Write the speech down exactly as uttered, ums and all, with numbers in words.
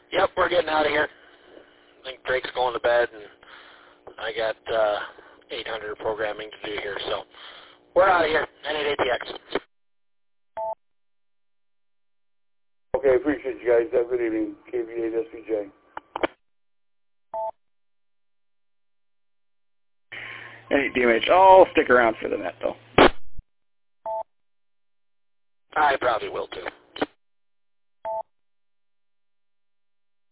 Yep, we're getting out of here. I think Drake's going to bed, and I got uh, eight hundred programming to do here, so we're out of here. N eight A T X. Okay, appreciate you guys. Have a good evening. K V eight S V J. N eight D M H. I'll stick around for the net, though. I probably will, too.